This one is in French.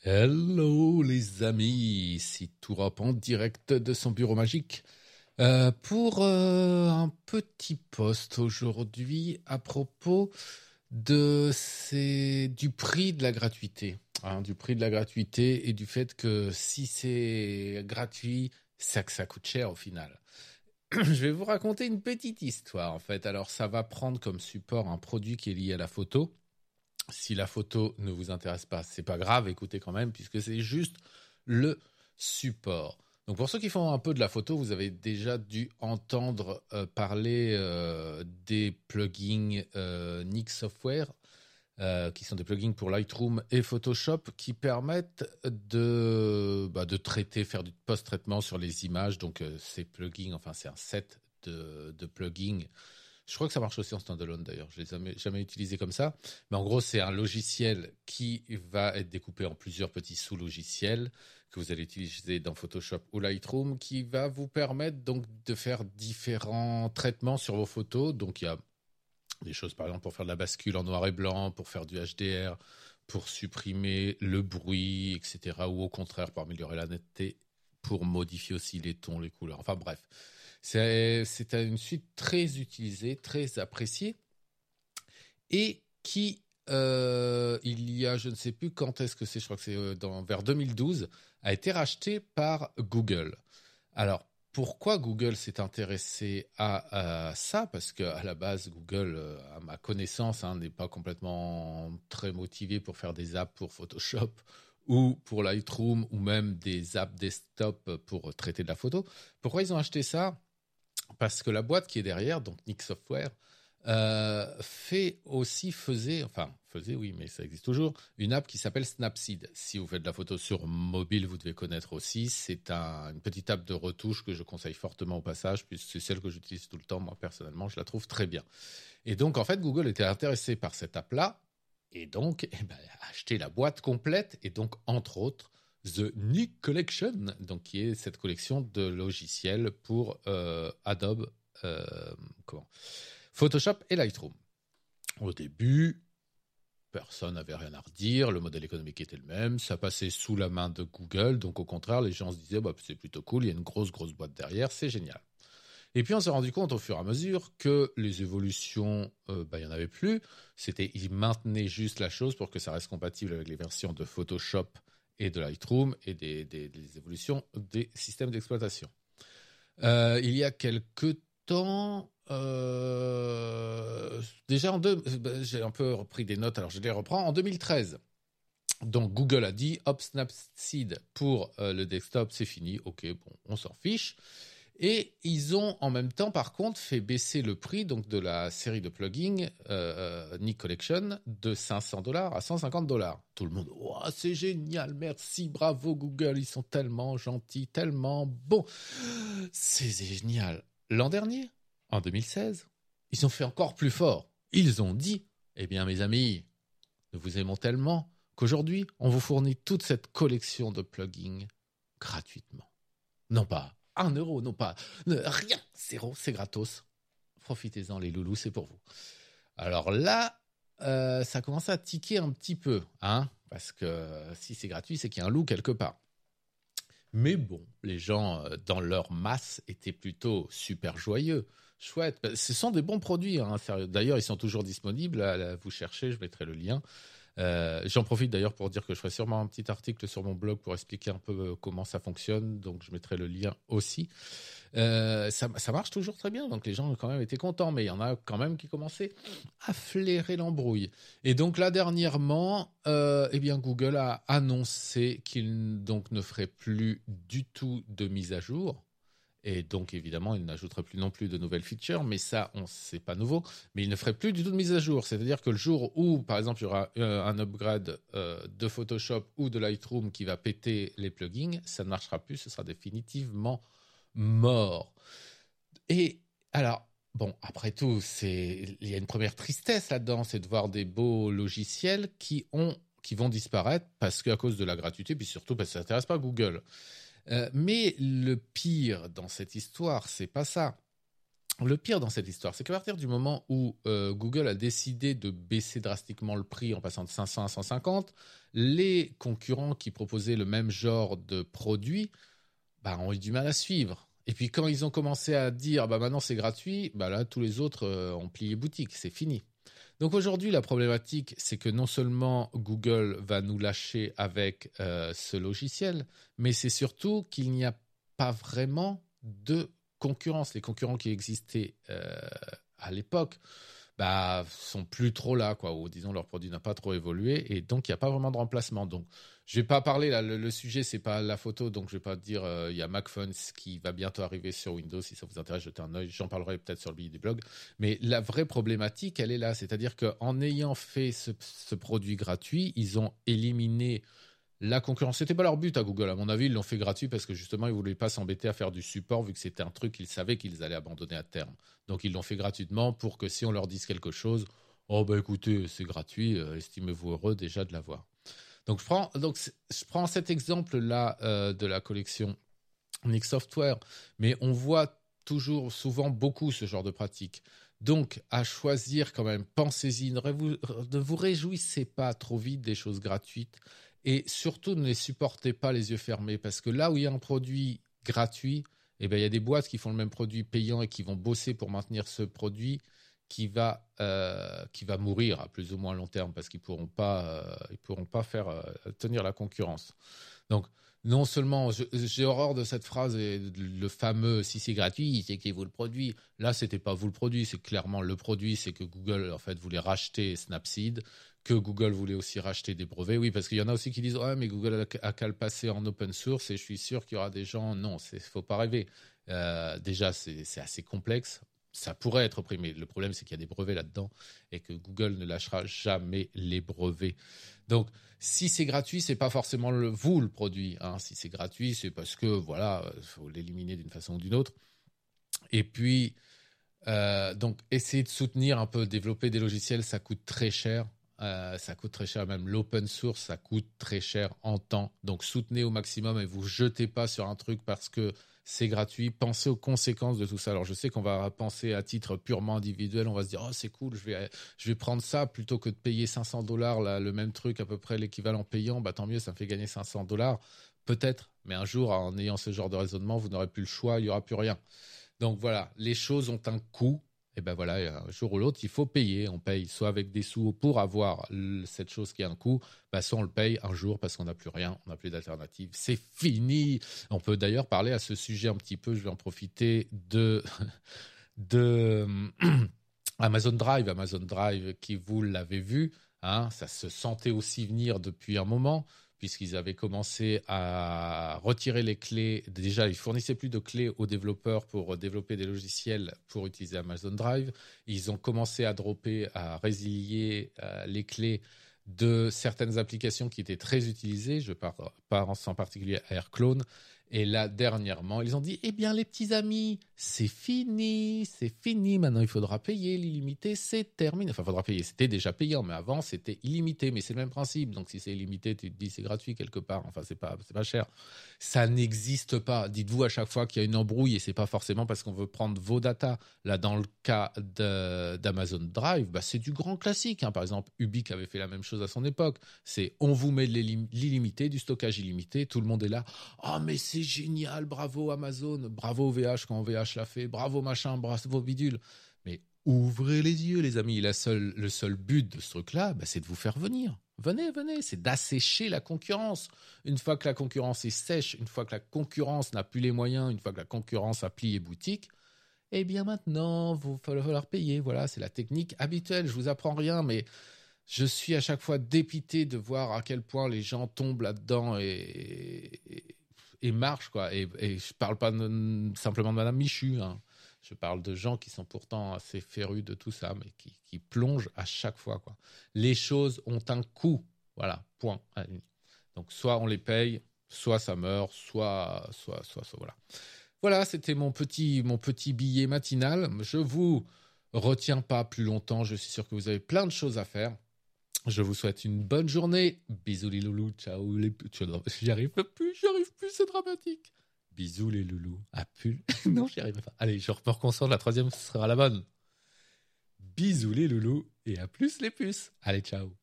Hello les amis, ici Tourop en direct de son bureau magique pour un petit post aujourd'hui à propos du prix de la gratuité, du prix de la gratuité et du fait que si c'est gratuit, c'est que ça coûte cher au final. Je vais vous raconter une petite histoire en fait. Alors ça va prendre comme support un produit qui est lié à la photo. Si la photo ne vous intéresse pas, c'est pas grave, écoutez quand même, puisque c'est juste le support. Donc pour ceux qui font un peu de la photo, vous avez déjà dû entendre parler des plugins Nik Software, qui sont des plugins pour Lightroom et Photoshop, qui permettent de traiter, faire du post-traitement sur les images. Donc ces plugins, enfin c'est un set de plugins. Je crois que ça marche aussi en standalone d'ailleurs, je ne l'ai jamais utilisé comme ça. Mais en gros, c'est un logiciel qui va être découpé en plusieurs petits sous-logiciels que vous allez utiliser dans Photoshop ou Lightroom, qui va vous permettre donc de faire différents traitements sur vos photos. Donc il y a des choses par exemple pour faire de la bascule en noir et blanc, pour faire du HDR, pour supprimer le bruit, etc. Ou au contraire pour améliorer la netteté, pour modifier aussi les tons, les couleurs. Enfin bref. C'est une suite très utilisée, très appréciée et qui, il y a, je ne sais plus quand est-ce que c'est, je crois que c'est vers 2012, a été rachetée par Google. Alors, pourquoi Google s'est intéressé à ça? Parce qu'à la base, Google, à ma connaissance, n'est pas complètement très motivé pour faire des apps pour Photoshop ou pour Lightroom ou même des apps desktop pour traiter de la photo. Pourquoi ils ont acheté ça? Parce que la boîte qui est derrière, donc Nik Software, faisait, oui, mais ça existe toujours, une app qui s'appelle Snapseed. Si vous faites de la photo sur mobile, vous devez connaître aussi. C'est une petite app de retouche que je conseille fortement au passage, puisque c'est celle que j'utilise tout le temps. Moi, personnellement, je la trouve très bien. Et donc, en fait, Google était intéressé par cette app-là, et donc, a acheté la boîte complète, et donc, entre autres, The Nik Collection, donc qui est cette collection de logiciels pour Adobe, Photoshop et Lightroom. Au début, personne n'avait rien à redire, le modèle économique était le même, ça passait sous la main de Google, donc au contraire, les gens se disaient c'est plutôt cool, il y a une grosse boîte derrière, c'est génial. Et puis on s'est rendu compte au fur et à mesure que les évolutions, il n'y en avait plus. Ils maintenaient juste la chose pour que ça reste compatible avec les versions de Photoshop et de Lightroom et des évolutions des systèmes d'exploitation. Il y a quelques temps, déjà j'ai un peu repris des notes, alors je les reprends. En 2013, donc Google a dit, hop, Snapseed pour le desktop, c'est fini. Ok, bon, on s'en fiche. Et ils ont en même temps, par contre, fait baisser le prix donc de la série de plugins Nik Collection de $500 à $150. Tout le monde, oh, c'est génial, merci, bravo Google, ils sont tellement gentils, tellement bons. C'est génial. L'an dernier, en 2016, ils ont fait encore plus fort. Ils ont dit, eh bien mes amis, nous vous aimons tellement qu'aujourd'hui, on vous fournit toute cette collection de plugins gratuitement. Non pas 1 euro, non pas rien, 0, c'est gratos. Profitez-en les loulous, c'est pour vous. Alors là, ça commence à tiquer un petit peu, parce que si c'est gratuit, c'est qu'il y a un loup quelque part. Mais bon, les gens, dans leur masse, étaient plutôt super joyeux. Chouette, ce sont des bons produits, sérieux. D'ailleurs, ils sont toujours disponibles, vous cherchez, je mettrai le lien. J'en profite d'ailleurs pour dire que je ferai sûrement un petit article sur mon blog pour expliquer un peu comment ça fonctionne, donc je mettrai le lien aussi. Ça marche toujours très bien, donc les gens ont quand même été contents, mais il y en a quand même qui commençaient à flairer l'embrouille. Et donc là dernièrement, Google a annoncé qu'il donc ne ferait plus du tout de mise à jour. Et donc, évidemment, il n'ajouterait plus non plus de nouvelles features, mais ça, c'est pas nouveau. Mais il ne ferait plus du tout de mise à jour. C'est-à-dire que le jour où, par exemple, il y aura un upgrade de Photoshop ou de Lightroom qui va péter les plugins, ça ne marchera plus, ce sera définitivement mort. Et alors, bon, après tout, il y a une première tristesse là-dedans, c'est de voir des beaux logiciels qui vont disparaître parce qu'à cause de la gratuité, puis surtout parce que ça n'intéresse pas Google. Mais le pire dans cette histoire, c'est pas ça. Le pire dans cette histoire, c'est qu'à partir du moment où Google a décidé de baisser drastiquement le prix en passant de 500 à 150, les concurrents qui proposaient le même genre de produit ont eu du mal à suivre. Et puis quand ils ont commencé à dire maintenant c'est gratuit, là tous les autres ont plié boutique, c'est fini. Donc aujourd'hui la problématique c'est que non seulement Google va nous lâcher avec ce logiciel, mais c'est surtout qu'il n'y a pas vraiment de concurrence. Les concurrents qui existaient à l'époque sont plus trop là, quoi, ou disons leur produit n'a pas trop évolué, et donc il n'y a pas vraiment de remplacement. Donc je vais pas parler là, le sujet c'est pas la photo, donc je vais pas dire il y a MacPhones qui va bientôt arriver sur Windows, si ça vous intéresse, jetez un œil, j'en parlerai peut-être sur le billet du blog, mais la vraie problématique elle est là, c'est-à-dire qu'en ayant fait ce produit gratuit, ils ont éliminé la concurrence. C'était pas leur but à Google, à mon avis, ils l'ont fait gratuit parce que justement, ils voulaient pas s'embêter à faire du support vu que c'était un truc qu'ils savaient qu'ils allaient abandonner à terme. Donc ils l'ont fait gratuitement pour que si on leur dise quelque chose, écoutez, c'est gratuit, estimez-vous heureux déjà de l'avoir. Donc je prends cet exemple-là de la collection Nick Software, mais on voit toujours, souvent beaucoup ce genre de pratique. Donc, à choisir quand même, pensez-y, ne vous réjouissez pas trop vite des choses gratuites et surtout ne les supportez pas les yeux fermés parce que là où il y a un produit gratuit, il y a des boîtes qui font le même produit payant et qui vont bosser pour maintenir ce produit qui va mourir à plus ou moins long terme parce qu'ils pourront pas faire tenir la concurrence. Donc, non seulement, j'ai horreur de cette phrase et le fameux si c'est gratuit, c'est qui vous le produit. Là, c'était pas vous le produit, c'est clairement le produit, c'est que Google en fait voulait racheter Snapseed, que Google voulait aussi racheter des brevets. Oui, parce qu'il y en a aussi qui disent ouais, mais Google a qu'à le passer en open source et je suis sûr qu'il y aura des gens. Non, faut pas rêver. Déjà, c'est assez complexe. Ça pourrait être opprimé. Le problème, c'est qu'il y a des brevets là-dedans et que Google ne lâchera jamais les brevets. Donc, si c'est gratuit, c'est pas forcément vous le produit. Hein. Si c'est gratuit, c'est parce que voilà, faut l'éliminer d'une façon ou d'une autre. Et puis, donc, essayer de soutenir un peu, développer des logiciels, ça coûte très cher. Ça coûte très cher, même l'open source, ça coûte très cher en temps. Donc, soutenez au maximum et vous jetez pas sur un truc parce que c'est gratuit. Pensez aux conséquences de tout ça. Alors, je sais qu'on va penser à titre purement individuel. On va se dire, oh, c'est cool, je vais prendre ça plutôt que de payer $500 là, le même truc, à peu près l'équivalent payant. Tant mieux, ça me fait gagner $500. Peut-être, mais un jour, en ayant ce genre de raisonnement, vous n'aurez plus le choix, il n'y aura plus rien. Donc voilà, les choses ont un coût. Et voilà, un jour ou l'autre, il faut payer. On paye soit avec des sous pour avoir cette chose qui a un coût, soit on le paye un jour parce qu'on n'a plus rien, on n'a plus d'alternative. C'est fini. On peut d'ailleurs parler à ce sujet un petit peu. Je vais en profiter de Amazon Drive. Amazon Drive, qui vous l'avez vu, hein, ça se sentait aussi venir depuis un moment, puisqu'ils avaient commencé à retirer les clés. Déjà, ils fournissaient plus de clés aux développeurs pour développer des logiciels pour utiliser Amazon Drive. Ils ont commencé à résilier les clés de certaines applications qui étaient très utilisées. Je pense en particulier à AirClone. Et là, dernièrement, ils ont dit, eh bien, les petits amis, c'est fini. Maintenant, il faudra payer. L'illimité, c'est terminé. Enfin, il faudra payer. C'était déjà payant, mais avant, c'était illimité. Mais c'est le même principe. Donc, si c'est illimité, tu te dis, c'est gratuit quelque part. Enfin, c'est pas cher. Ça n'existe pas. Dites-vous à chaque fois qu'il y a une embrouille, et c'est pas forcément parce qu'on veut prendre vos datas. Là, dans le cas d'Amazon Drive, c'est du grand classique. Hein. Par exemple, Ubique avait fait la même chose à son époque. C'est, on vous met de l'illimité, du stockage illimité. Tout le monde est là. Oh, mais c'est génial, bravo Amazon, bravo VH quand VH l'a fait, bravo machin, bravo bidule. Mais ouvrez les yeux, les amis. Le seul but de ce truc-là, c'est de vous faire venir. Venez, c'est d'assécher la concurrence. Une fois que la concurrence est sèche, une fois que la concurrence n'a plus les moyens, une fois que la concurrence a plié boutique, eh bien maintenant, il va falloir payer. Voilà, c'est la technique habituelle. Je vous apprends rien, mais je suis à chaque fois dépité de voir à quel point les gens tombent là-dedans et marchent, quoi. Et je parle pas simplement de Madame Michu, hein. Je parle de gens qui sont pourtant assez férus de tout ça, mais qui plongent à chaque fois, quoi. Les choses ont un coût, voilà, point. Donc soit on les paye, soit ça meurt, soit voilà. Voilà, c'était mon petit billet matinal. Je vous retiens pas plus longtemps. Je suis sûr que vous avez plein de choses à faire. Je vous souhaite une bonne journée. Bisous les loulous, ciao les... J'y arrive plus, c'est dramatique. Bisous les loulous. À plus. Non, j'y arriverai pas. Allez, je me reconcentre. La troisième sera la bonne. Bisous les loulous et à plus les puces. Allez, ciao.